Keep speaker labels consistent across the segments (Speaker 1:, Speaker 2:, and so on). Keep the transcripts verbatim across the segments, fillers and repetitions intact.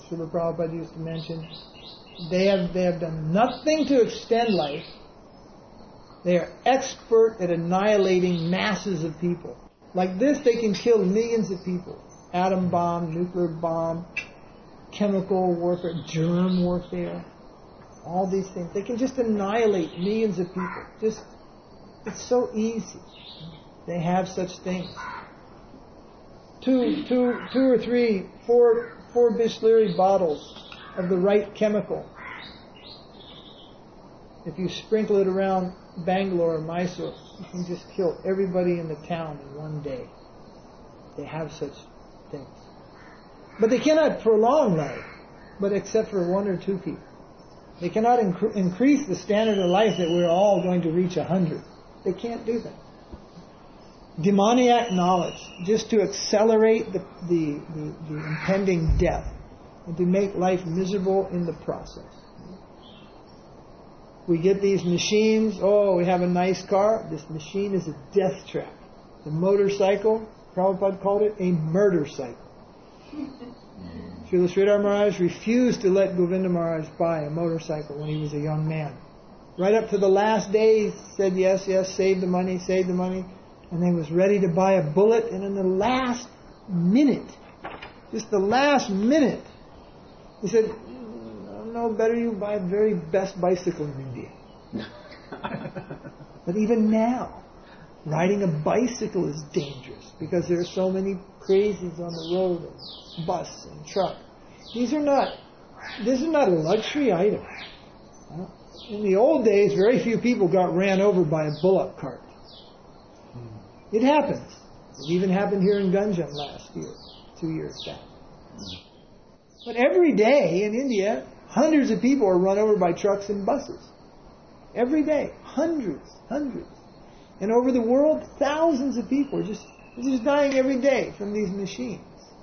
Speaker 1: Srila Prabhupada used to mention, they have, they have done nothing to extend life. They are expert at annihilating masses of people. Like this, they can kill millions of people. Atom bomb, nuclear bomb, chemical warfare, germ warfare, all these things. They can just annihilate millions of people. Just, it's so easy. They have such things. Two, two, two or three, four, four Bisleri bottles of the right chemical. If you sprinkle it around Bangalore or Mysore, you can just kill everybody in the town in one day. They have such things. But they cannot prolong life, but except for one or two people. They cannot inc- increase the standard of life that we're all going to reach a hundred. They can't do that. Demoniac knowledge, just to accelerate the, the, the, the impending death and to make life miserable in the process. We get these machines, oh, we have a nice car. This machine is a death trap. The motorcycle, Prabhupada called it a murder cycle. Srila Sridhar Maharaj refused to let Govinda Maharaj buy a motorcycle when he was a young man. Right up to the last day, he said yes, yes, save the money, save the money. And then was ready to buy a bullet. And in the last minute, just the last minute, he said, no, better you buy the very best bicycle in India. But even now, riding a bicycle is dangerous because there are so many crazies on the road, and bus and truck. These are not, this is not a luxury item. In the old days, very few people got ran over by a bullock cart. It happens. It even happened here in Ganjam last year, two years back. But every day in India, hundreds of people are run over by trucks and buses. Every day. Hundreds. Hundreds. And over the world, thousands of people are just, are just dying every day from these machines.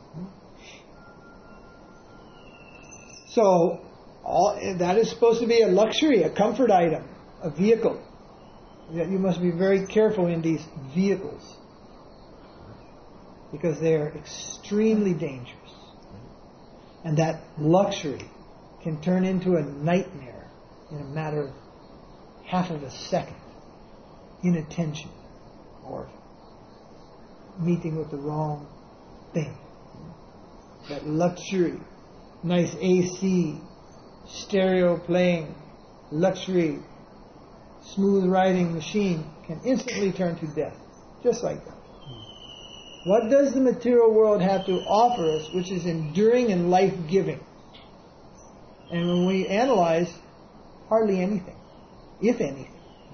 Speaker 1: So, all, that is supposed to be a luxury, a comfort item, a vehicle. You must be very careful in these vehicles because they are extremely dangerous. And that luxury can turn into a nightmare in a matter of half of a second. Inattention or meeting with the wrong thing. That luxury, nice A C, stereo playing, luxury, smooth riding machine can instantly turn to death. Just like that. What does the material world have to offer us which is enduring and life-giving? And when we analyze, hardly anything, if anything.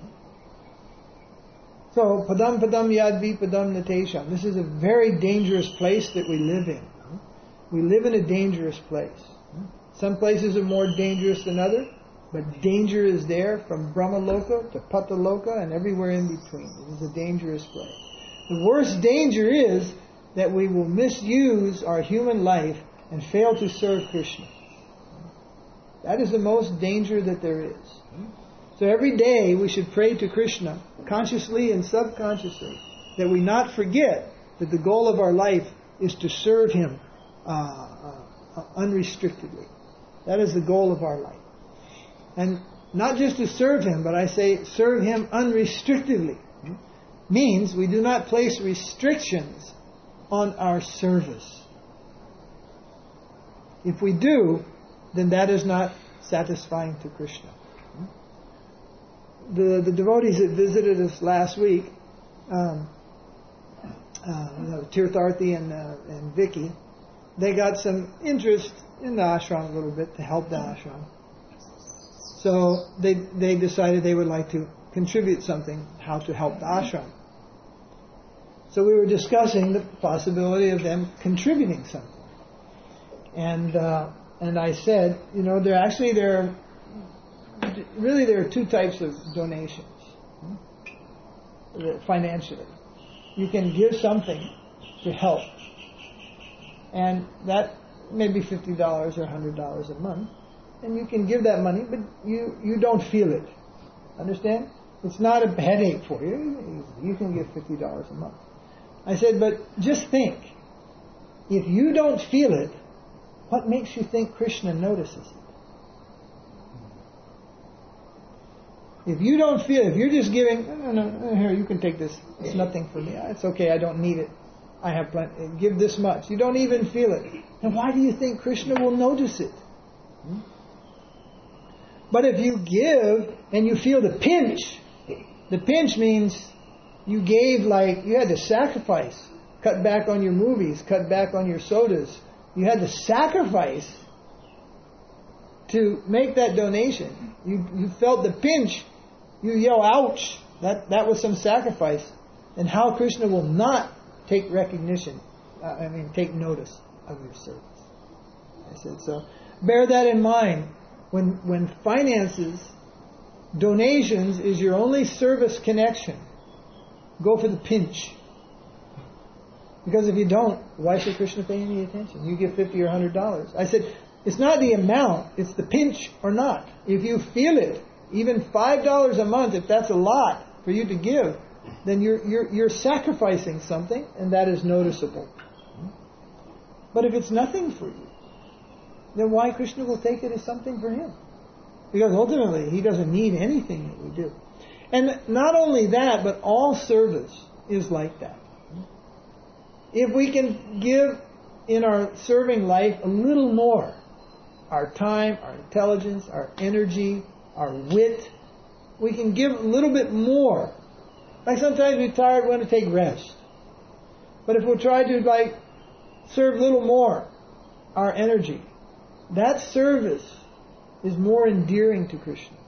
Speaker 1: So, padam padam yadvi padam natesham. This is a very dangerous place that we live in. We live in a dangerous place. Some places are more dangerous than others, but danger is there from Brahmaloka to Pataloka and everywhere in between. It is a dangerous place. The worst danger is that we will misuse our human life and fail to serve Krishna. That is the most danger that there is. So every day we should pray to Krishna, consciously and subconsciously, that we not forget that the goal of our life is to serve Him uh, uh, uh, unrestrictedly. That is the goal of our life. And not just to serve Him, but I say serve Him unrestrictedly. Means we do not place restrictions on our service. If we do, then that is not satisfying to Krishna. The the devotees that visited us last week, um, uh, you know, Tirtharthi and uh, and Vicky, they got some interest in the ashram a little bit to help the ashram. So they they decided they would like to contribute something, how to help the ashram. So we were discussing the possibility of them contributing something, and uh, and I said, you know, there actually there are, really there are two types of donations financially. You can give something to help, and that may be fifty dollars or one hundred dollars a month, and you can give that money, but you you don't feel it. Understand? It's not a headache for you. You can give fifty dollars a month. I said, but just think, if you don't feel it, What makes you think Krishna notices it? If you don't feel, if you're just giving, no, no, no, here, you can take this. It's nothing for me. It's okay, I don't need it. I have plenty. Give this much. You don't even feel it. And why do you think Krishna will notice it? But if you give and you feel the pinch, the pinch means you gave like, you had to sacrifice. Cut back on your movies, cut back on your sodas. You had to sacrifice to make that donation. You you felt the pinch. You yell, ouch. That that was some sacrifice. And how Krishna will not take recognition, uh, I mean, take notice of your service. I said, so bear that in mind. When when finances, donations is your only service connection, go for the pinch. Because if you don't, why should Krishna pay any attention? You give fifty or one hundred dollars. I said, it's not the amount, it's the pinch or not. If you feel it, even five dollars a month, if that's a lot for you to give, then you're you're you're sacrificing something, and that is noticeable. But if it's nothing for you, then why Krishna will take it as something for him? Because ultimately, he doesn't need anything that we do. And not only that, but all service is like that. If we can give in our serving life a little more, our time, our intelligence, our energy, our wit, we can give a little bit more. Like sometimes we're tired, we want to take rest. But if we'll try to like serve a little more, our energy, that service is more endearing to Krishna.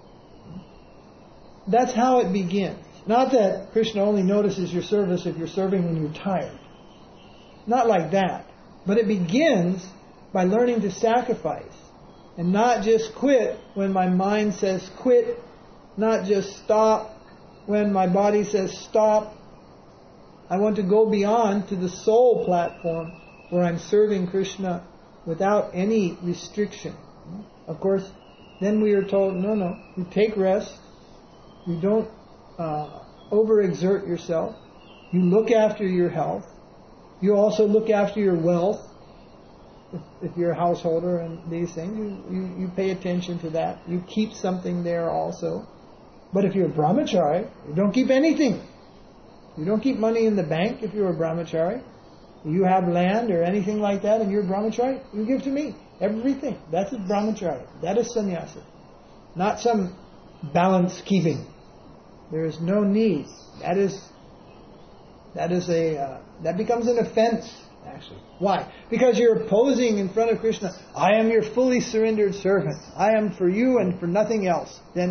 Speaker 1: That's how it begins. Not that Krishna only notices your service if you're serving when you're tired. Not like that. But it begins by learning to sacrifice. And not just quit when my mind says quit. Not just stop when my body says stop. I want to go beyond to the soul platform where I'm serving Krishna without any restriction. Of course, then we are told, no, no, you take rest. You don't uh, overexert yourself. You look after your health. You also look after your wealth. If, if you're a householder and these things, you, you, you pay attention to that. You keep something there also. But if you're a brahmachari, you don't keep anything. You don't keep money in the bank if you're a brahmachari. You have land or anything like that and you're a brahmachari, you give to me. Everything. That's a brahmachari. That is sannyasa. Not some balance keeping. There is no need. That is that is a uh, that becomes an offense, actually. Why? Because you're posing in front of Krishna, I am your fully surrendered servant. I am for you and for nothing else. Then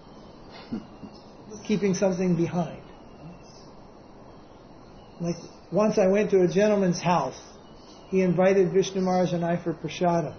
Speaker 1: keeping something behind. Like once I went to a gentleman's house. He invited Vishnu Maharaj and I for prasadam.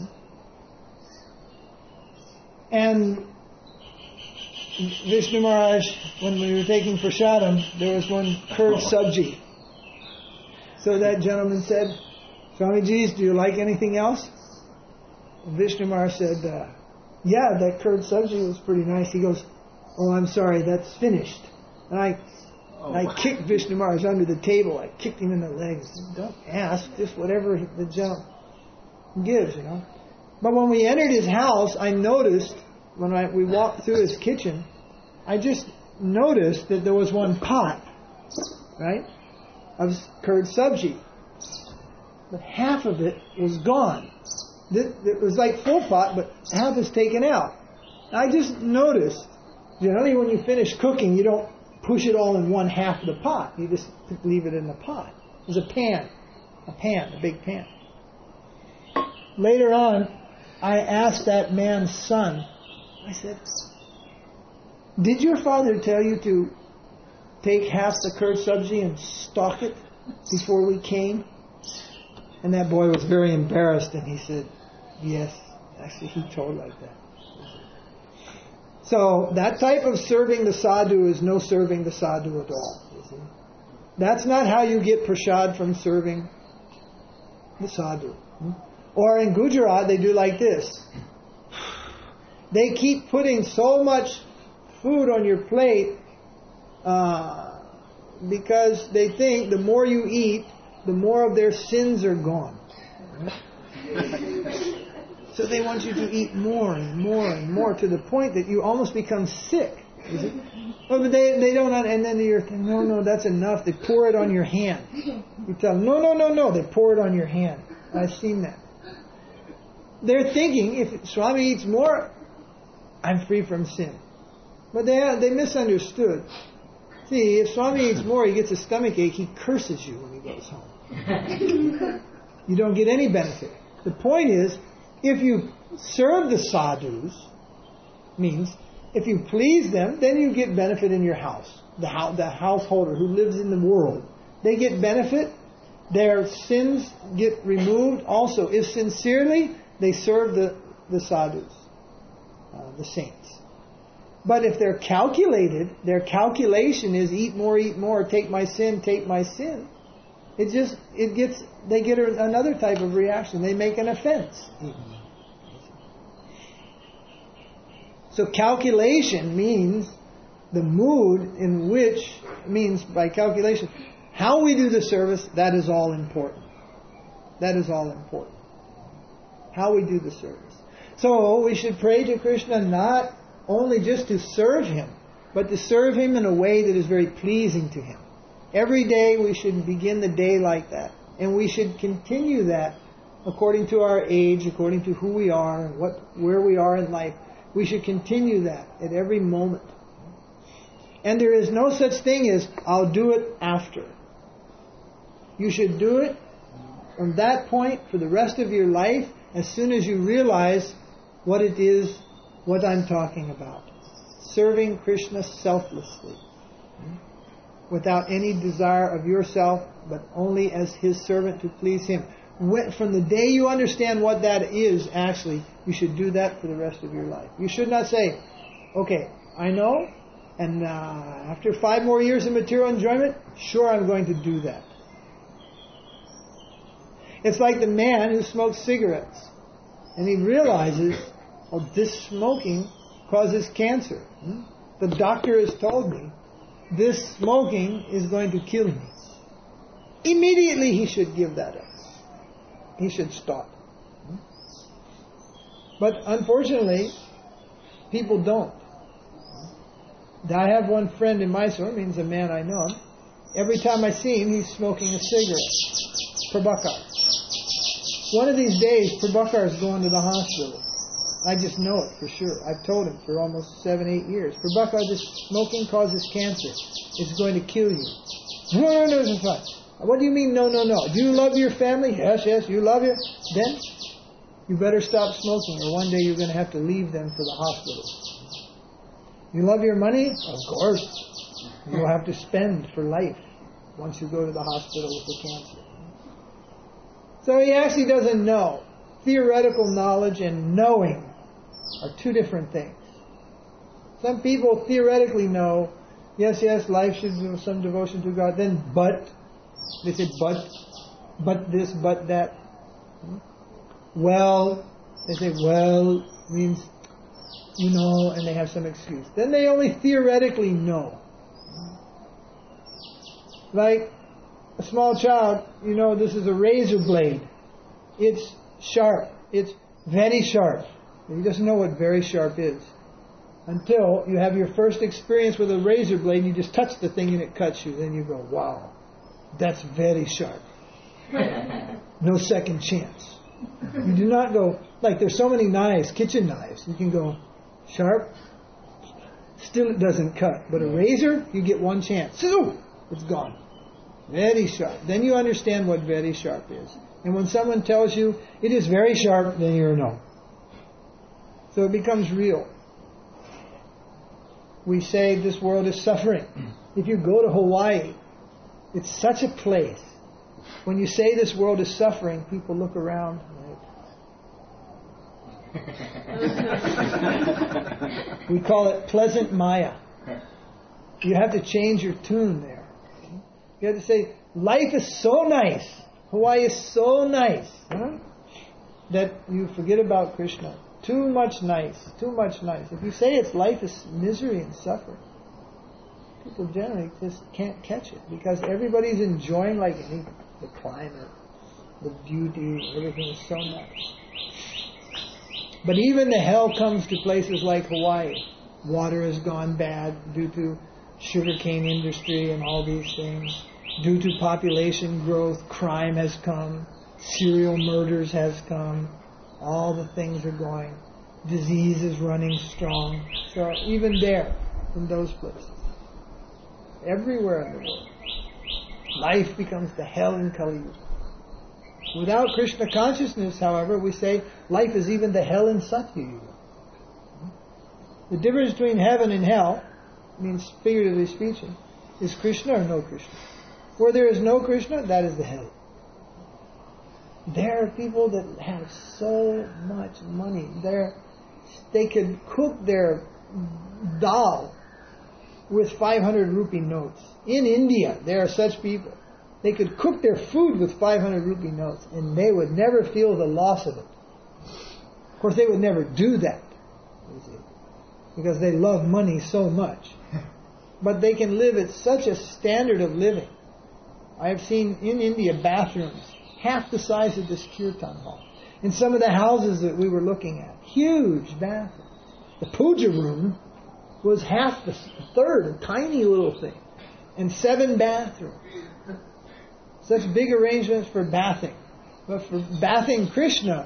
Speaker 1: And Vishnu Maharaj, when we were taking prasadam, there was one curd sabji. So that gentleman said, Swamiji, do you like anything else? And Vishnu Maharaj said, uh, yeah, that curd sabji was pretty nice. He goes, oh, I'm sorry, that's finished. And I oh. I kicked Vishnu Maharaj under the table. I kicked him in the legs. Don't ask, just whatever the gentleman gives, you know. But when we entered his house, I noticed, when I, we walked through his kitchen, I just noticed that there was one pot, right, of curd sabji. But half of it was gone. It was like full pot, but half is taken out. I just noticed, generally when you finish cooking, you don't push it all in one half of the pot. You just leave it in the pot. There's a pan, a pan, a big pan. Later on, I asked that man's son, I said, did your father tell you to take half the curd sabji and stock it before we came? And that boy was very embarrassed and he said, yes, actually he told like that. So that type of serving the sadhu is no serving the sadhu at all. You see? That's not how you get prasad from serving the sadhu. Or in Gujarat they do like this. They keep putting so much food on your plate uh, because they think the more you eat, the more of their sins are gone. So they want you to eat more and more and more to the point that you almost become sick. Is it? Oh, but they they don't. And then you're thinking, no, no, that's enough. They pour it on your hand. You tell them, no, no, no, no. They pour it on your hand. I've seen that. They're thinking, if Swami eats more, I'm free from sin. But they they misunderstood. See, if Swami eats more, he gets a stomach ache. He curses you when he goes home. You don't get any benefit. The point is, if you serve the sadhus, means if you please them, then you get benefit in your house. The, ho- the householder who lives in the world, they get benefit. Their sins get removed. Also, if sincerely, they serve the, the sadhus, uh, the saints. But if they're calculated, their calculation is eat more, eat more, take my sin, take my sin. It just, it gets, they get another type of reaction. They make an offense. So calculation means the mood in which, means by calculation, how we do the service, that is all important. That is all important. How we do the service. So we should pray to Krishna not only just to serve Him, but to serve Him in a way that is very pleasing to Him. Every day we should begin the day like that. And we should continue that according to our age, according to who we are, and what, where we are in life. We should continue that at every moment. And there is no such thing as, I'll do it after. You should do it from that point for the rest of your life, as soon as you realize what it is, what I'm talking about. Serving Krishna selflessly. Without any desire of yourself, but only as His servant to please Him. When, from the day you understand what that is, actually, you should do that for the rest of your life. You should not say, okay, I know, and uh, after five more years of material enjoyment, sure, I'm going to do that. It's like the man who smokes cigarettes, and he realizes, oh, this smoking causes cancer. Hmm? The doctor has told me, this smoking is going to kill me. Immediately he should give that up. He should stop. But unfortunately, people don't. I have one friend in Mysore, means a man I know. Every time I see him, he's smoking a cigarette. Prabhakar. One of these days, Prabhakar is going to the hospital. I just know it for sure. I've told him for almost seven, eight years. Prabhakar, this smoking causes cancer. It's going to kill you. No, no, no, it's fine. What do you mean, no, no, no? Do you love your family? Yes, yes, you love it. Then, you better stop smoking, or one day you're going to have to leave them for the hospital. You love your money? Of course. You'll have to spend for life once you go to the hospital with the cancer. So he actually doesn't know. Theoretical knowledge and knowing are two different things. Some people theoretically know, yes, yes, life should do some devotion to God, then but, they say but, but this, but that. Well, they say well means, you know, and they have some excuse. Then they only theoretically know. Like a small child, you know, this is a razor blade. It's sharp. It's very sharp. He doesn't know what very sharp is. Until you have your first experience with a razor blade and you just touch the thing and it cuts you. Then you go, wow, that's very sharp. No second chance. You do not go, like there's so many knives, kitchen knives. You can go sharp, still it doesn't cut. But a razor, you get one chance. So it's gone. Very sharp. Then you understand what very sharp is. And when someone tells you it is very sharp, then you're no. So it becomes real. We say this world is suffering. If you go to Hawaii, it's such a place. When you say this world is suffering, people look around like... We call it pleasant Maya. You have to change your tune there. You have to say, life is so nice. Hawaii is so nice. Huh? That you forget about Krishna. Too much nice. Too much nice. If you say it's life is misery and suffering, people generally just can't catch it. Because everybody's enjoying like any, the climate, the beauty, everything is so nice. But even the hell comes to places like Hawaii. Water has gone bad due to sugarcane industry and all these things. Due to population growth, crime has come. Serial murders has come. All the things are going. Disease is running strong. So even there, in those places, everywhere in the world, life becomes the hell in Kali Yuga. Without Krishna consciousness, however, we say life is even the hell in Satya Yuga. The difference between heaven and hell, means figuratively speaking, is Krishna or no Krishna. Where there is no Krishna, that is the hell. There are people that have so much money. They're, they could cook their dal with five hundred rupee notes. In India, there are such people. They could cook their food with five hundred rupee notes and they would never feel the loss of it. Of course, they would never do that, you see, because they love money so much. But they can live at such a standard of living. I have seen in India bathrooms half the size of this kirtan hall. In some of the houses that we were looking at, huge bathrooms. The puja room was half the third, a tiny little thing, and seven bathrooms. Such big arrangements for bathing. But for bathing Krishna,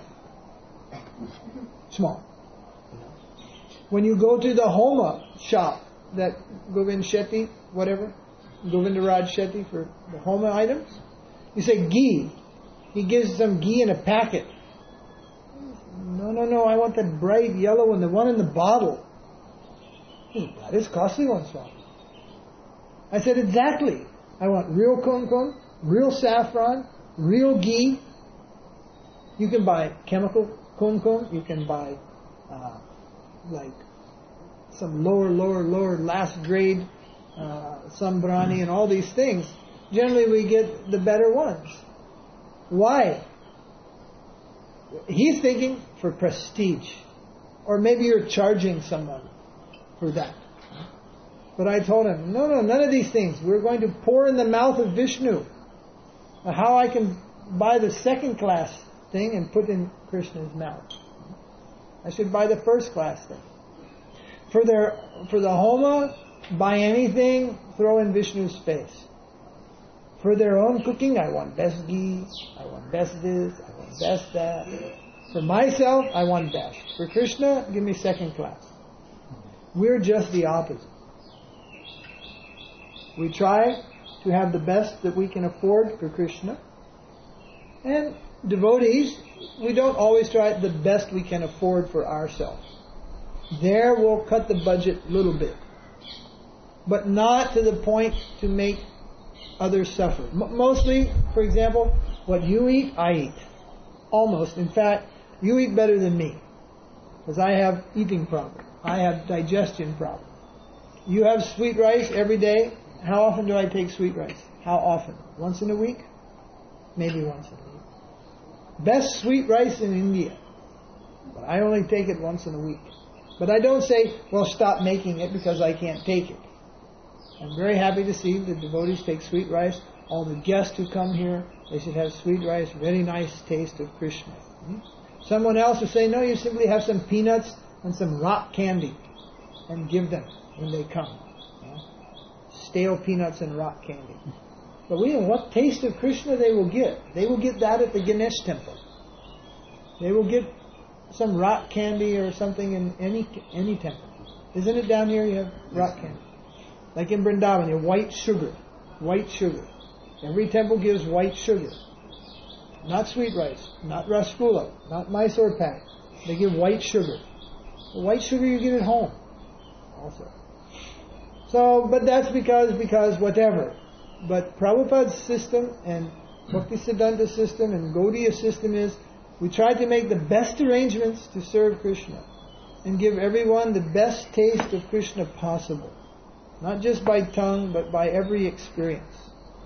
Speaker 1: small. When you go to the Homa shop, that Govind Shetty, whatever, Govindaraj Shetty for the Homa items, you say ghee. He gives some ghee in a packet. No, no, no, I want the bright yellow one, the one in the bottle. That is costly one, Swami. I said, exactly. I want real kumkum, real saffron, real ghee. You can buy chemical kumkum. You can buy uh, like some lower, lower, lower last grade uh, sambrani and all these things. Generally, we get the better ones. Why? He's thinking for prestige, or maybe you're charging someone for that. But I told him, no, no, none of these things. We're going to pour in the mouth of Vishnu. How I can buy the second class thing and put in Krishna's mouth? I should buy the first class thing. For their for the Homa, buy anything, throw in Vishnu's face. For their own cooking, I want best ghee, I want best this, I want best that. For myself, I want best. For Krishna, give me second class. We're just the opposite. We try to have the best that we can afford for Krishna. And devotees, we don't always try the best we can afford for ourselves. There we'll cut the budget a little bit. But not to the point to make others suffer. M- mostly, for example, what you eat, I eat. Almost. In fact, you eat better than me. Because I have eating problem. I have digestion problem. You have sweet rice every day. How often do I take sweet rice? How often? Once in a week? Maybe once in a week. Best sweet rice in India. But I only take it once in a week. But I don't say, well, stop making it because I can't take it. I'm very happy to see the devotees take sweet rice. All the guests who come here, they should have sweet rice, very nice taste of Krishna. Hmm? Someone else will say, no, you simply have some peanuts and some rock candy and give them when they come. Yeah? Stale peanuts and rock candy. But we know what taste of Krishna they will get. They will get that at the Ganesh temple. They will get some rock candy or something in any any temple. Isn't it down here you have rock candy? Like in Vrindavan, you have white sugar. White sugar. Every temple gives white sugar. Not sweet rice, not rasgulla, not Mysore pak. They give white sugar. The white sugar you get at home also. So, but that's because, because whatever. But Prabhupada's system and Bhaktisiddhanta system and Gaudiya system is, we try to make the best arrangements to serve Krishna and give everyone the best taste of Krishna possible. Not just by tongue, but by every experience.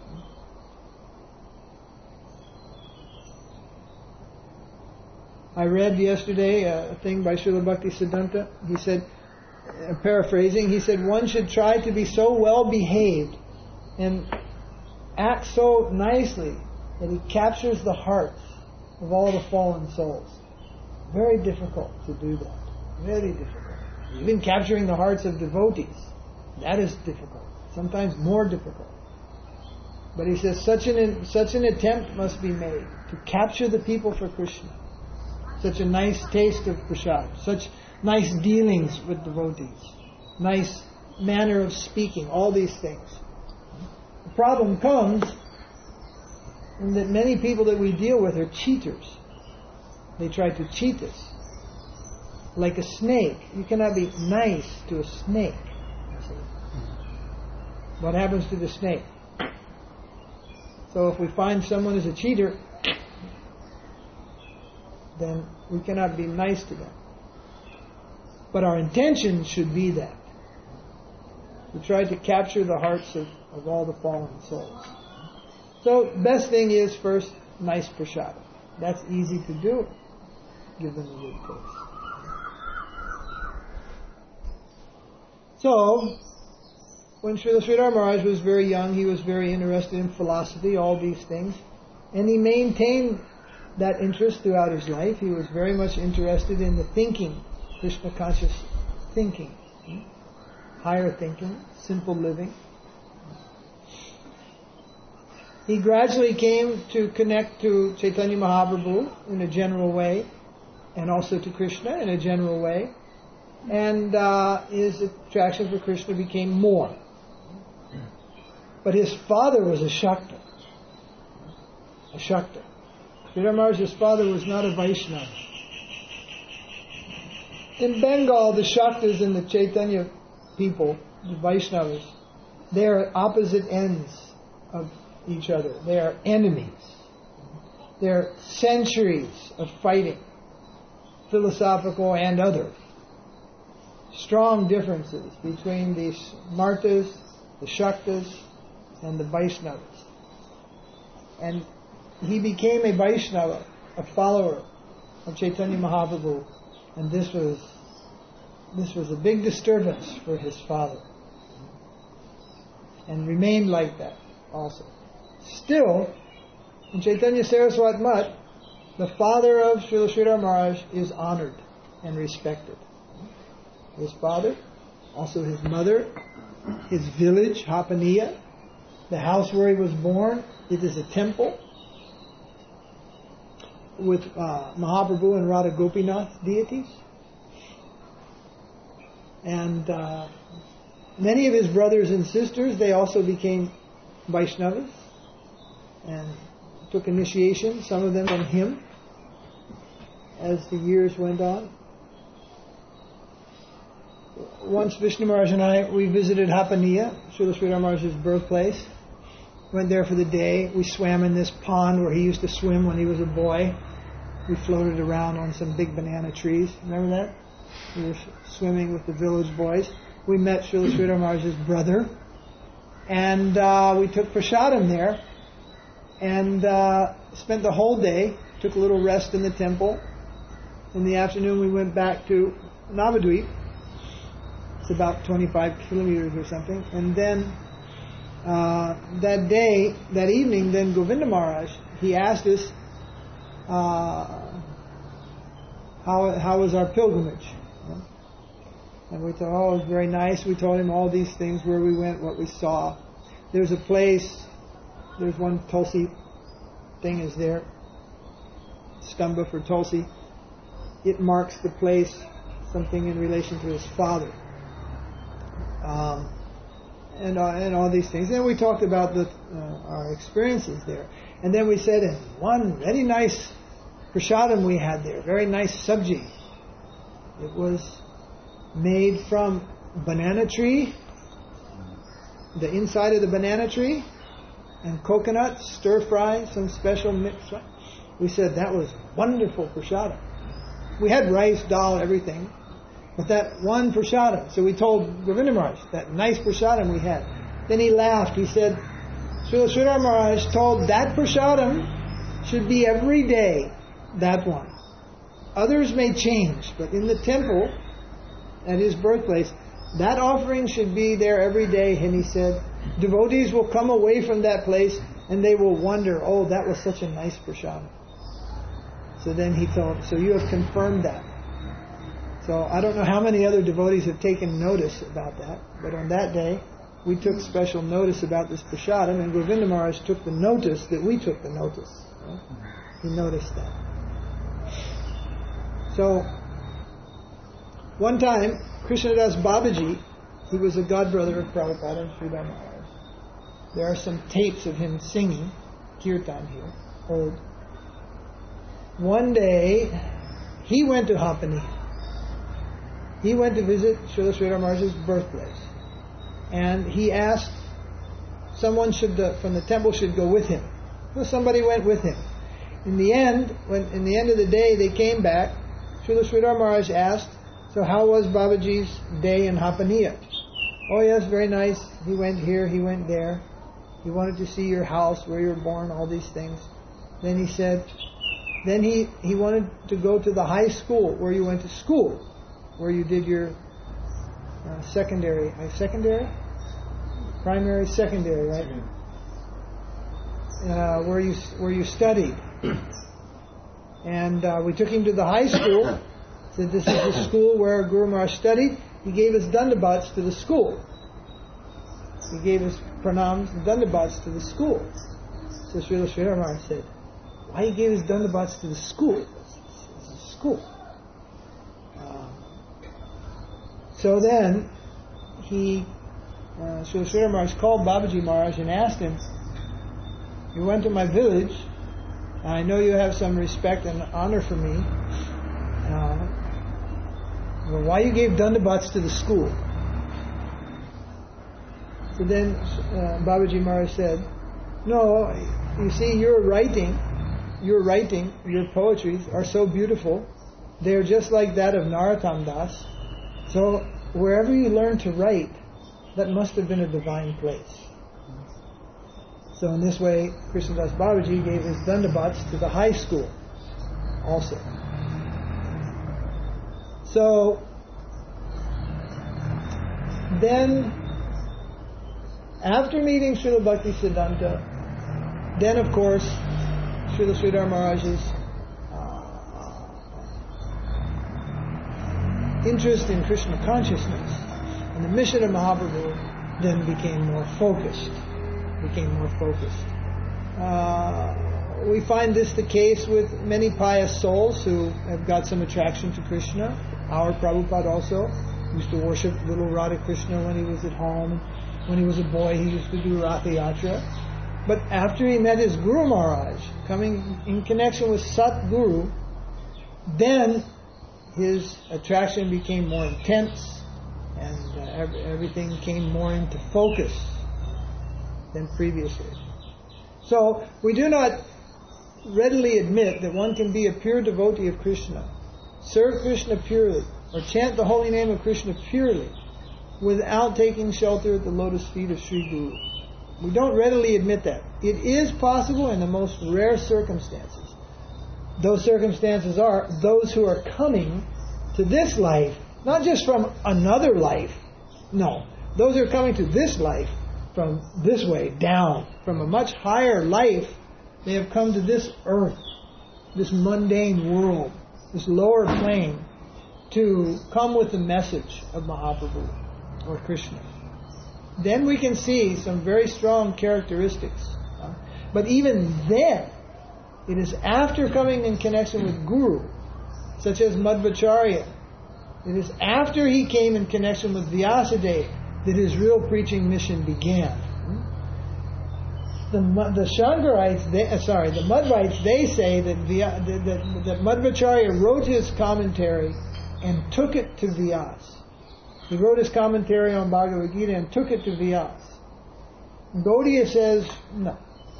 Speaker 1: I read yesterday a thing by Srila Bhaktisiddhanta. He said, uh, paraphrasing, he said, one should try to be so well behaved and act so nicely that he captures the hearts of all the fallen souls. Very difficult to do that. Very difficult. Even capturing the hearts of devotees, that is difficult. Sometimes more difficult. But he says such an such an attempt must be made to capture the people for Krishna. Such a nice taste of prasad, such nice dealings with devotees, nice manner of speaking, all these things. The problem comes in that many people that we deal with are cheaters. They try to cheat us. Like a snake. You cannot be nice to a snake. What happens to the snake? So if we find someone is a cheater, then we cannot be nice to them. But our intention should be that. We try to capture the hearts of, of all the fallen souls. So, best thing is first, nice prasad. That's easy to do. Give them a good taste. So, when Srila Sridhar Maharaj was very young, he was very interested in philosophy, all these things. And he maintained that interest throughout his life. He was very much interested in the thinking, Krishna conscious thinking, higher thinking, simple living. He gradually came to connect to Chaitanya Mahaprabhu in a general way, and also to Krishna in a general way. And uh, his attraction for Krishna became more. But his father was a Shakta. A Shakta. Sridhar Maharaj's father was not a Vaishnava. In Bengal, the Shaktas and the Chaitanya people, the Vaishnavas, they are opposite ends of each other. They are enemies. There are centuries of fighting, philosophical and other. Strong differences between the Martas, the Shaktas, and the Vaishnavas. And he became a Vaishnava, a follower of Chaitanya Mahaprabhu, and this was this was a big disturbance for his father, and remained like that also. Still, in Chaitanya Saraswat Mutt, the father of Srila Sridhar Maharaj is honored and respected. His father, also his mother, his village, Hapaniya, the house where he was born, it is a temple with uh, Mahaprabhu and Radha Gopinath deities. And uh, many of his brothers and sisters, they also became Vaishnavas and took initiation, some of them from him, as the years went on. Once Vishnu Maharaj and I, we visited Hapaniya, Srila Sridhar Maharaj's birthplace. Went there for the day. We swam in this pond where he used to swim when he was a boy. We floated around on some big banana trees. Remember that? We were swimming with the village boys. We met Srila Sridhar Maharaj's brother. And uh, we took prasadam there. And uh, spent the whole day. Took a little rest in the temple. In the afternoon we went back to Navadvip. It's about twenty-five kilometers or something. And then uh, that day, that evening, then Govinda Maharaj, he asked us uh, how how was our pilgrimage. And we thought, oh, it was very nice. We told him all these things, where we went, what we saw. There's a place, there's one Tulsi thing is there, Stamba for Tulsi. It marks the place, something in relation to his father. Um, and, uh, and all these things. Then we talked about the, uh, our experiences there. And then we said, one very nice prasadam we had there, very nice sabji. It was made from banana tree, the inside of the banana tree, and coconut, stir fry, some special mix. We said that was wonderful prasadam. We had rice, dal, everything. But that one prasadam, so we told Govinda Maharaj, that nice prasadam we had. Then he laughed. He said, Srila Sridhar Maharaj told that prasadam should be every day, that one. Others may change, but in the temple, at his birthplace, that offering should be there every day. And he said, devotees will come away from that place and they will wonder, oh, that was such a nice prashadam. So then he told, so you have confirmed that. So I don't know how many other devotees have taken notice about that, but on that day, we took special notice about this prashadam, and Govinda Maharaj took the notice that we took the notice. Right? He noticed that. So, one time, Krishnadas Babaji, he was a godbrother of Prabhupada and Sridhar Maharaj. There are some tapes of him singing kirtan here, old. One day, he went to Hapani. He went to visit Srila Sridhar Maharaj's birthplace. And he asked someone should uh, from the temple should go with him. So somebody went with him. In the end, when in the end of the day they came back, Srila Sridhar Maharaj asked, so how was Babaji's day in Hapaniya? Oh yes, very nice. He went here, he went there. He wanted to see your house, where you were born, all these things. Then he said, then he, he wanted to go to the high school where you went to school, where you did your uh, secondary, uh, secondary? Primary, secondary, right? Uh, where you where you studied. And uh, we took him to the high school. Said this is the school where Guru Maharaj studied. He gave us dandabats to the school. He gave us pranams and dandabats to the school. So Srila Sridhar Maharaj said, why he gave us dandabats to the school? It's a school. Uh, so then he, uh, Srila Sridhar Maharaj called Babaji Maharaj and asked him, you went to my village. I know you have some respect and honor for me. Uh, well, why you gave dandabats to the school? So then uh, Babaji Maharaj said, no, you see, your writing, your writing, your poetries are so beautiful. They're just like that of Narottam Das. So wherever you learn to write, that must have been a divine place. So in this way, Krishnadas Babaji gave his dandabats to the high school also. So then, after meeting Srila Bhakti Siddhanta, then of course, Srila Sridhar Maharaj's uh, interest in Krishna consciousness and the mission of Mahaprabhu then became more focused. became more focused. Uh, we find this the case with many pious souls who have got some attraction to Krishna. Our Prabhupada also used to worship little Radha Krishna when he was at home. When he was a boy, he used to do Ratha Yatra. But after he met his Guru Maharaj, coming in connection with Sat Guru, then his attraction became more intense and uh, everything came more into focus than previously. So, we do not readily admit that one can be a pure devotee of Krishna, serve Krishna purely, or chant the holy name of Krishna purely, without taking shelter at the lotus feet of Sri Guru. We don't readily admit that. It is possible in the most rare circumstances. Those circumstances are those who are coming to this life, not just from another life, no, those who are coming to this life from this way down, from a much higher life, they have come to this earth, this mundane world, this lower plane, to come with the message of Mahaprabhu or Krishna. Then we can see some very strong characteristics. But even then, it is after coming in connection with Guru, such as Madhvacharya, it is after he came in connection with Vyasadeva that his real preaching mission began. The the Shankarites, they, uh, sorry, the Madhvites, they say that, Vya, that, that, that Madhvacharya wrote his commentary and took it to Vyas. He wrote his commentary on Bhagavad Gita and took it to Vyas. Gaudiya says, no.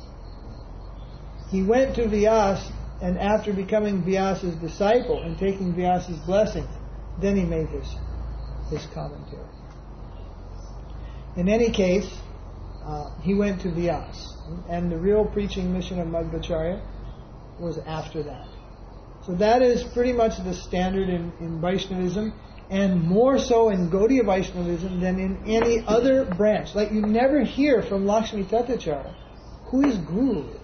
Speaker 1: He went to Vyas, and after becoming Vyas's disciple and taking Vyas's blessings, then he made his, his commentary. In any case, uh, he went to Vyas, and the real preaching mission of Madhvacharya was after that. So that is pretty much the standard in, in Vaishnavism, and more so in Gaudiya Vaishnavism than in any other branch. Like you never hear from Lakshmi Tattacharya who his guru is.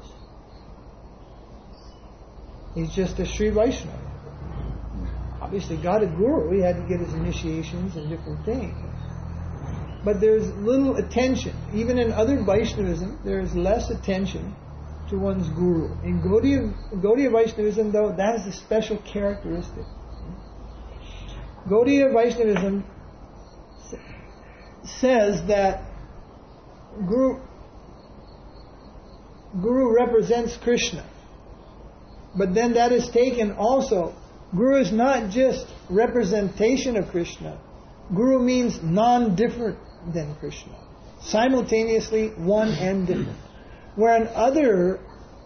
Speaker 1: He's just a Sri Vaishnava. Obviously got a guru, he had to get his initiations and different things. But there's little attention. Even in other Vaishnavism, there's less attention to one's guru. In Gaudiya, Gaudiya Vaishnavism, though, that is a special characteristic. Gaudiya Vaishnavism says that Guru, Guru represents Krishna. But then that is taken also. Guru is not just representation of Krishna. Guru means non-different than Krishna. Simultaneously one and different. Where in other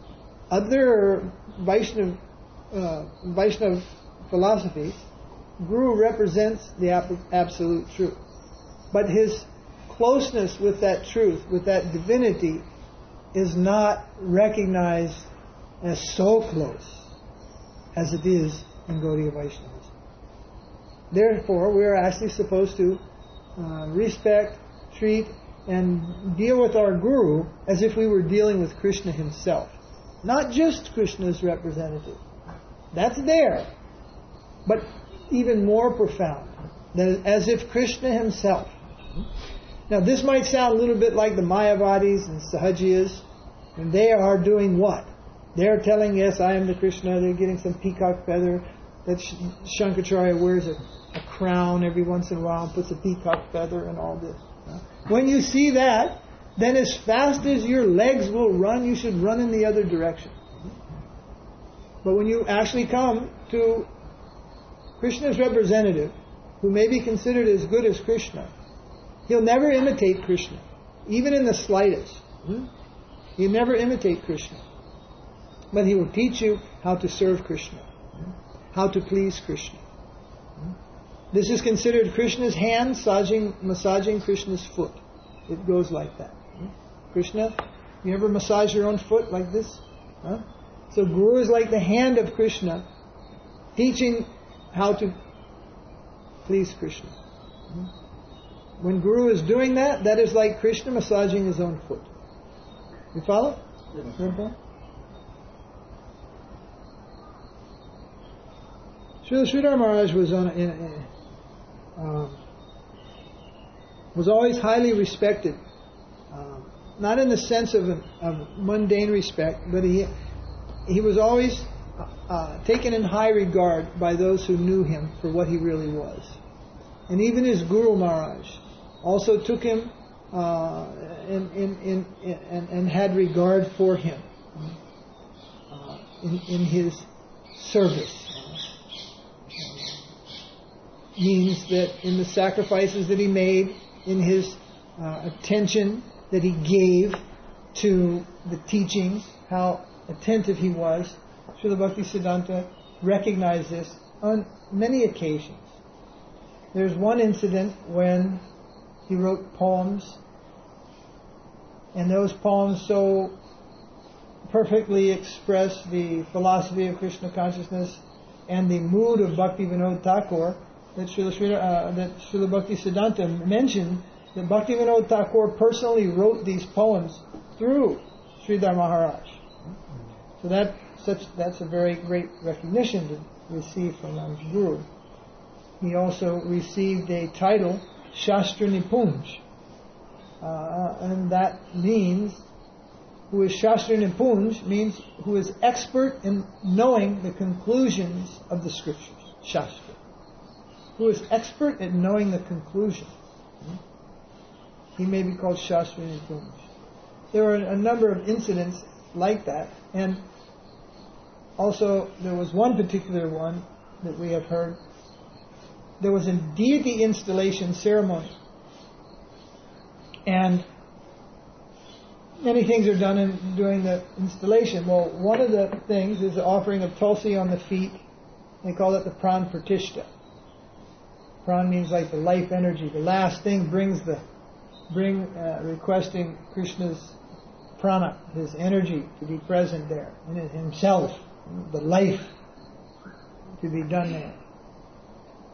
Speaker 1: other Vaishnav, uh, Vaishnav philosophies, Guru represents the ab- absolute truth. But his closeness with that truth, with that divinity, is not recognized as so close as it is in Gaudiya Vaishnavism. Therefore, we are actually supposed to uh, respect, treat, and deal with our Guru as if we were dealing with Krishna himself. Not just Krishna's representative. That's there. But even more profound. That as if Krishna himself. Now this might sound a little bit like the Mayavadis and Sahajiyas. And they are doing what? They're telling, yes, I am the Krishna. They're getting some peacock feather. That Shankaracharya wears a, a crown every once in a while and puts a peacock feather and all this. When you see that, then as fast as your legs will run, you should run in the other direction. But when you actually come to Krishna's representative, who may be considered as good as Krishna, he'll never imitate Krishna, even in the slightest. He'll never imitate Krishna. But he will teach you how to serve Krishna, how to please Krishna. This is considered Krishna's hand massaging, massaging Krishna's foot. It goes like that. Krishna, you ever massage your own foot like this? Huh? So Guru is like the hand of Krishna, teaching how to please Krishna. When Guru is doing that, that is like Krishna massaging his own foot. You follow? Yes. Srila Sridhar Maharaj was on, in, in, um, was always highly respected, um, not in the sense of, of mundane respect, but he he was always uh, taken in high regard by those who knew him for what he really was. And even his Guru Maharaj also took him uh, in, in, in, in, and, and had regard for him uh, in, in his service. Means that in the sacrifices that he made, in his uh, attention that he gave to the teachings, how attentive he was, Srila Bhaktisiddhanta recognized this on many occasions. There's one incident when he wrote poems, and those poems so perfectly express the philosophy of Krishna consciousness and the mood of Bhakti Vinod Thakur, that Srila, uh, that Srila Bhaktisiddhanta mentioned that Bhakti Vinod Thakur personally wrote these poems through Sridhar Maharaj. So that such that's a very great recognition to receive from one's Guru. He also received a title, Shastra Nipunj. Uh, and that means, who is Shastra Nipunj, means who is expert in knowing the conclusions of the scriptures. Shastra. Who is expert at knowing the conclusion. He may be called Shastra Nipunj. There were a number of incidents like that, and also there was one particular one that we have heard. There was a deity installation ceremony, and many things are done in during the installation. Well, one of the things is the offering of tulsi on the feet. They call it the pran pratishtha. Pran means like the life energy. The last thing brings the bring uh, requesting Krishna's prana, his energy, to be present there, in himself, the life to be done there.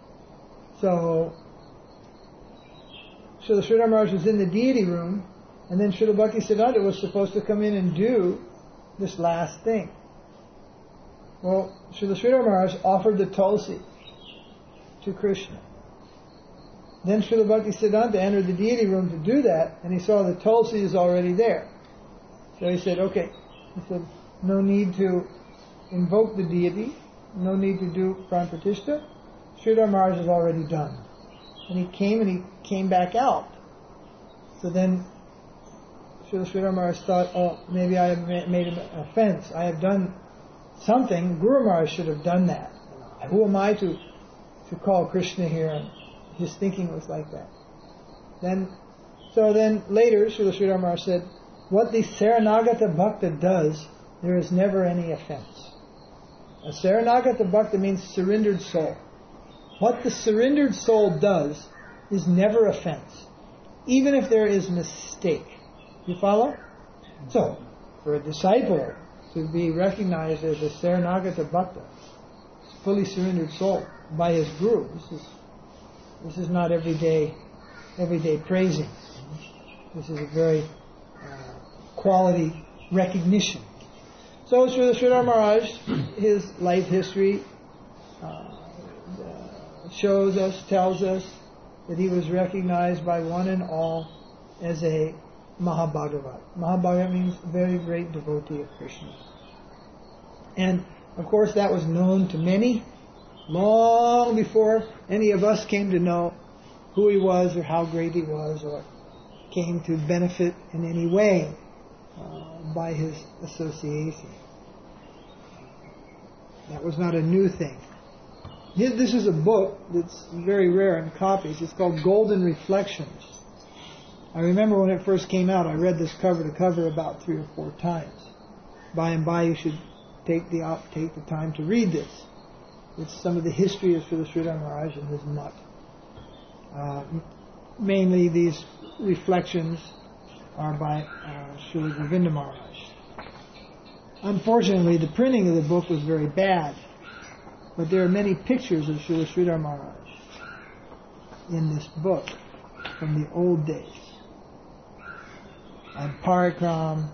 Speaker 1: So, so the Sridhar Maharaj was in the deity room, And then Srila Bhaktisiddhanta was supposed to come in and do this last thing. Well, Srila Sridhar Maharaj offered the tulsi to Krishna. Then Srila Bhaktisiddhanta entered the deity room to do that, and he saw the tulsi is already there. So he said, okay, he said, no need to invoke the deity, no need to do Pran Pratishtha. Sridhar Maharaj is already done. And he came and he came back out. So then Srila Sridhar Maharaj thought, oh, maybe I have made an offense. I have done something. Guru Maharaj should have done that. Who am I to, to call Krishna here? And his thinking was like that. Then, so then later Srila Sridhar Maharaj said, what the Saranagata Bhakta does, there is never any offense. A Saranagata Bhakta means surrendered soul. What the surrendered soul does is never offense, even if there is mistake. You follow? So, for a disciple to be recognized as a Saranagata Bhakta, fully surrendered soul by his guru, this is this is not everyday everyday praising. This is a very uh, quality recognition. So, Srila Sridhar Maharaj, his life history uh, shows us, tells us that he was recognized by one and all as a Mahabhagavat. Mahabhagavat means very great devotee of Krishna. And, of course, that was known to many long before any of us came to know who he was or how great he was or came to benefit in any way uh, by his association. That was not a new thing. This is a book that's very rare in copies. It's called Golden Reflections. I remember when it first came out, I read this cover to cover about three or four times. By and by, you should take the op, take the time to read this. It's some of the history of Srila Sridhar Maharaj and his mutt. Uh, mainly, these reflections are by uh, Srila Govinda Maharaj. Unfortunately, the printing of the book was very bad. But there are many pictures of Srila Sridhar Maharaj in this book from the old days. On Parikram,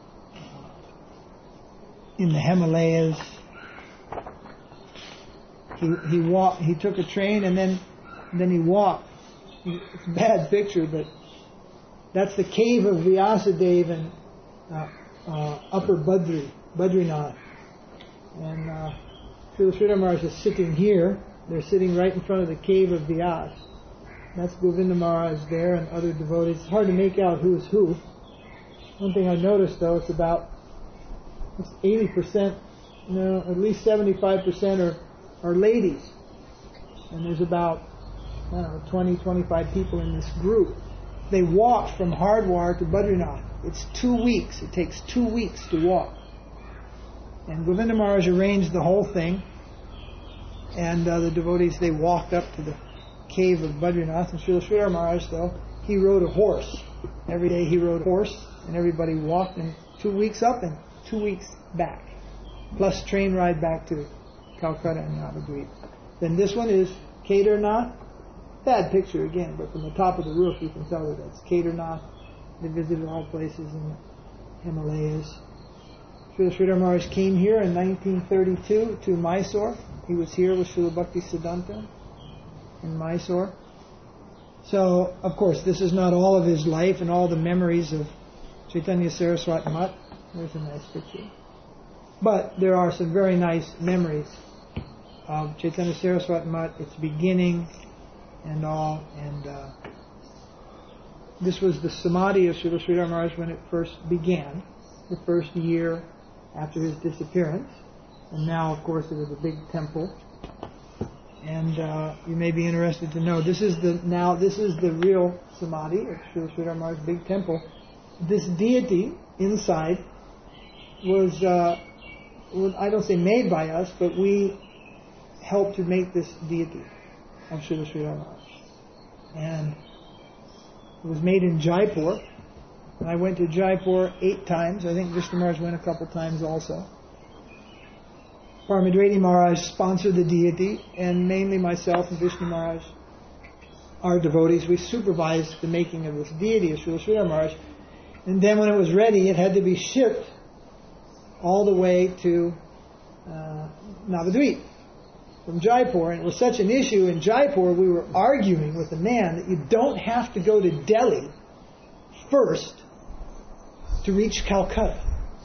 Speaker 1: in the Himalayas. He he walked. He took a train and then then he walked. It's a bad picture, but that's the cave of Vyasadeva in uh, uh, Upper Badri, Badrinath, and. Uh, Srila Sridhar Maharaj is sitting here. They're sitting right in front of the cave of Vyas. That's Govinda Maharaj there and other devotees. It's hard to make out who's who. One thing I noticed though, it's about it's eighty percent, no, at least seventy-five percent are, are ladies. And there's about, I don't know, twenty, twenty-five people in this group. They walked from Hardwar to Badrinath. It's two weeks. It takes two weeks to walk. And Govinda Maharaj arranged the whole thing. And uh, the devotees, they walked up to the cave of Badrinath. And Srila Sridhar Maharaj, though, he rode a horse. Every day he rode a horse, and everybody walked in two weeks up and two weeks back. Plus train ride back to Calcutta and Navadvip. Then this one is Kedarnath. Bad picture again, but from the top of the roof you can tell that that's Kedarnath. They visited all places in the Himalayas. Srila Sridhar Maharaj came here in nineteen thirty-two to Mysore. He was here with Srila Bhaktisiddhanta in Mysore. So, of course, this is not all of his life and all the memories of Chaitanya Saraswati Mutt. There's a nice picture. But there are some very nice memories of Chaitanya Saraswati Mutt, its beginning and all. And uh, this was the samadhi of Srila Sridhar Maharaj when it first began, the first year after his disappearance. And now, of course, it is a big temple. And uh, you may be interested to know, this is the now this is the real samadhi of Srila Sridhar Maharaj's big temple. This deity inside was, uh, was, I don't say made by us, but we helped to make this deity of Srila Sridhar Maharaj. And it was made in Jaipur. And I went to Jaipur eight times. I think Vishnu Maharaj went a couple times also. Paramadvaiti Maharaj sponsored the deity, and mainly myself and Vishnu Maharaj, our devotees, we supervised the making of this deity of Srila Sridhar Maharaj. And then when it was ready, it had to be shipped all the way to uh, Navadvip from Jaipur. And it was such an issue in Jaipur, we were arguing with the man that you don't have to go to Delhi first to reach Calcutta.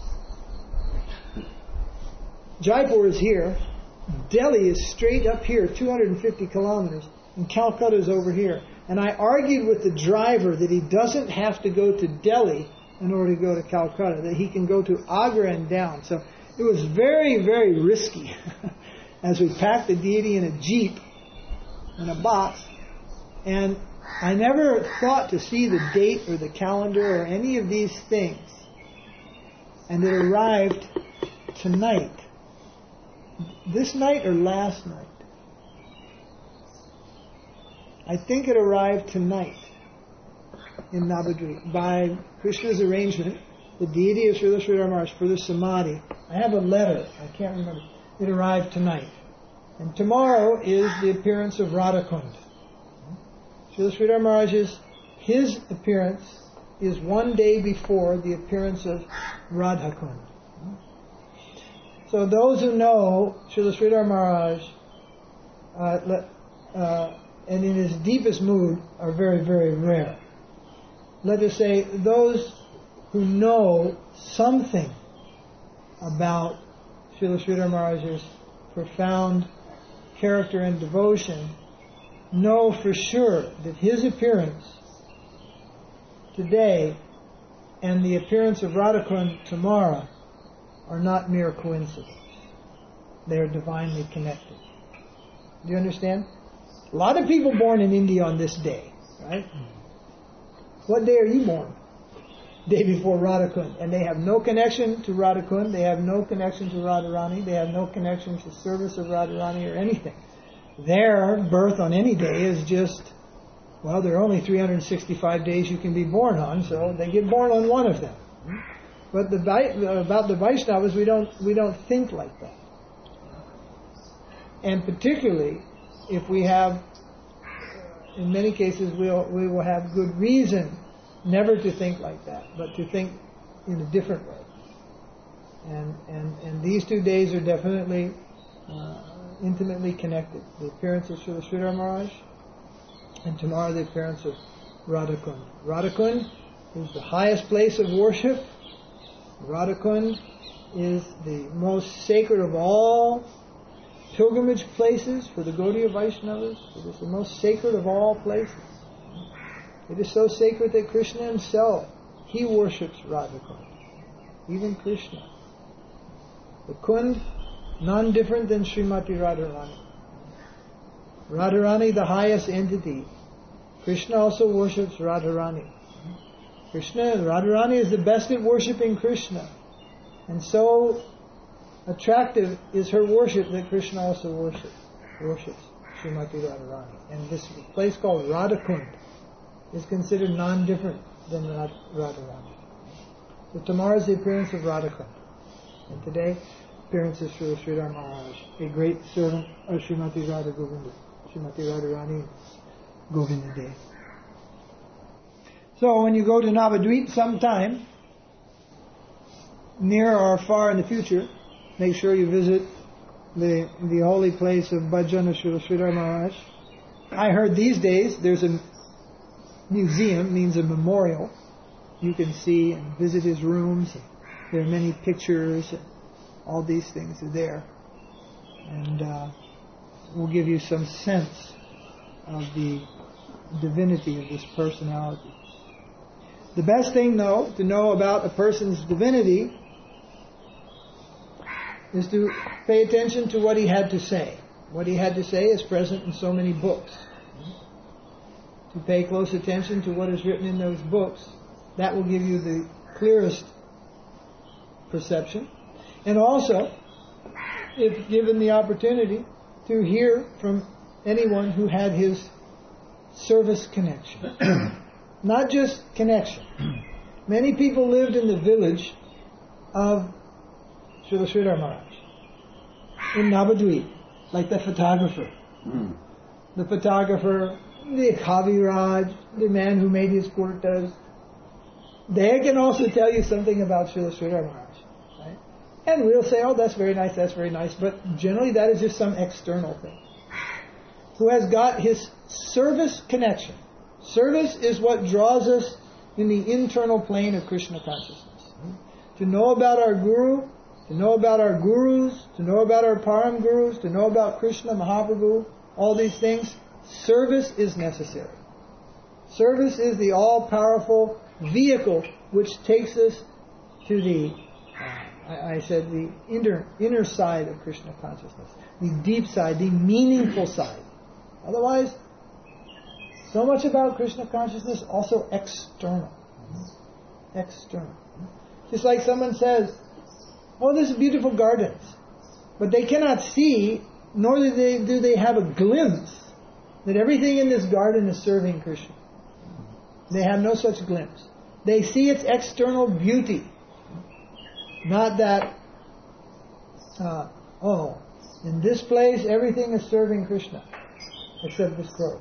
Speaker 1: Jaipur is here, Delhi is straight up here, two hundred fifty kilometers, and Calcutta is over here. And I argued with the driver that he doesn't have to go to Delhi in order to go to Calcutta, that he can go to Agra and down. So it was very, very risky as we packed the deity in a jeep, in a box, and I never thought to see the date or the calendar or any of these things. And it arrived tonight. This night or last night? I think it arrived tonight in Navadvip by Krishna's arrangement. The deity of Srila Sridhar Maharaj for the Samadhi. I have a letter. I can't remember. It arrived tonight. And tomorrow is the appearance of Radhakund. Srila Sridhar Maharaj's, his appearance is one day before the appearance of Radhakund. So those who know Srila Sridhar Maharaj, uh, let, uh, and in his deepest mood, are very, very rare. Let us say those who know something about Srila Sridhar Maharaj's profound character and devotion know for sure that his appearance today and the appearance of Radhakund tomorrow are not mere coincidence. They are divinely connected. Do you understand? A lot of people born in India on this day, right? What day are you born? Day before Radhakund. And they have no connection to Radhakund, they have no connection to Radharani, they have no connection to service of Radharani or anything. Their birth on any day is just, well, there are only three hundred sixty-five days you can be born on, so they get born on one of them. But the, about the Vaishnavas, we don't we don't think like that. And particularly, if we have, in many cases, we'll, we will have good reason never to think like that, but to think in a different way. And and, and these two days are definitely uh, intimately connected. The appearance of Srila Sridhar Maharaj, and tomorrow the appearance of Radhakund. Radhakund is the highest place of worship. Radhakund is the most sacred of all pilgrimage places for the Gaudiya Vaishnavas. It is the most sacred of all places. It is so sacred that Krishna himself, he worships Radhakund. Even Krishna. The Kund, none different than Srimati Radharani. Radharani, the highest entity. Krishna also worships Radharani. Krishna, Radharani is the best at worshipping Krishna. And so attractive is her worship that Krishna also worships, worships Srimati Radharani. And this place called Radhakund is considered non-different than Radharani. So tomorrow is the appearance of Radhakund. And today, appearance of Srila Sridhar Maharaj, a great servant of Srimati Radha Govinda, Srimati Radharani Govinda Day. So when you go to Navadvip sometime, near or far in the future, make sure you visit the the holy place of Bhajan of Srila Sridhar Maharaj. I heard these days there's a museum, means a memorial. You can see and visit his rooms. There are many pictures. And all these things are there. And uh, will give you some sense of the divinity of this personality. The best thing, though, to know about a person's divinity is to pay attention to what he had to say. What he had to say is present in so many books. To pay close attention to what is written in those books, that will give you the clearest perception. And also, if given the opportunity, to hear from anyone who had his service connection. Not just connection. Many people lived in the village of Srila Sridhar Maharaj in Navadvip, like the photographer. Mm. The photographer, the Kaviraj, the man who made his kurtas. They can also tell you something about Srila Sridhar Maharaj. Right? And we'll say, oh, that's very nice, that's very nice. But generally that is just some external thing. Who has got his service connection. Service is what draws us in the internal plane of Krishna consciousness. To know about our Guru, to know about our Gurus, to know about our Param Gurus, to know about Krishna, Mahaprabhu, all these things, service is necessary. Service is the all-powerful vehicle which takes us to the, uh, I, I said, the inner, inner side of Krishna consciousness, the deep side, the meaningful side. Otherwise, so much about Krishna consciousness also external. External. Just like someone says, oh, this is beautiful gardens. But they cannot see, nor do they, do they have a glimpse that everything in this garden is serving Krishna. They have no such glimpse. They see its external beauty. Not that, uh, oh, in this place everything is serving Krishna. Except this crow.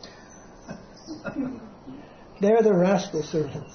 Speaker 1: They're the rascal servants.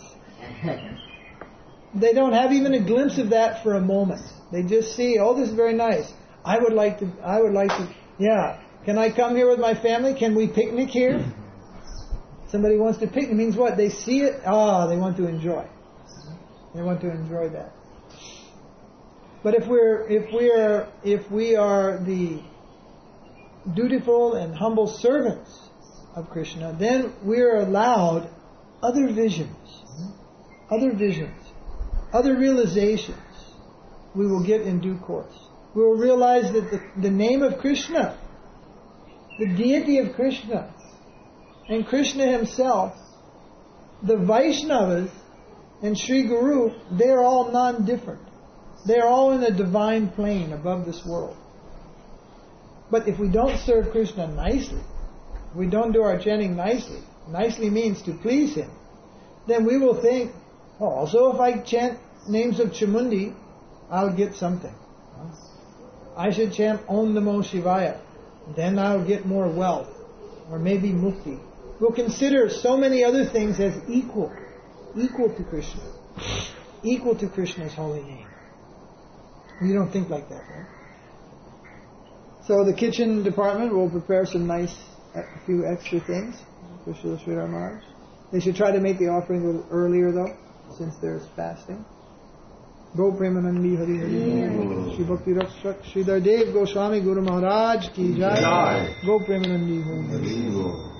Speaker 1: They don't have even a glimpse of that for a moment. They just see, oh, this is very nice. I would like to, I would like to, yeah. Can I come here with my family? Can we picnic here? Somebody wants to picnic. Means what? They see it, ah, oh, they want to enjoy. They want to enjoy that. But if we're, if we are, if we are the dutiful and humble servants of Krishna, then we are allowed other visions, other visions, other realizations we will get in due course. We will realize that the, the name of Krishna, the deity of Krishna, and Krishna himself, the Vaishnavas and Sri Guru, they are all non-different. They are all in a divine plane above this world. But if we don't serve Krishna nicely, if we don't do our chanting nicely, nicely means to please him, then we will think, oh, also if I chant names of Chamundi, I'll get something. I should chant Om Namo Shivaya, then I'll get more wealth, or maybe mukti. We'll consider so many other things as equal, equal to Krishna, equal to Krishna's holy name. You don't think like that, right? So the kitchen department will prepare some nice, a few extra things for Srila Sridhar Maharaj. They should try to make the offering a little earlier though, since there's fasting. Go Premanandi Hari Hari. Shri Bhakti Rakshak Sridhar Dev Goswami Guru Maharaj Ki Jai. Go Premanandi Hari.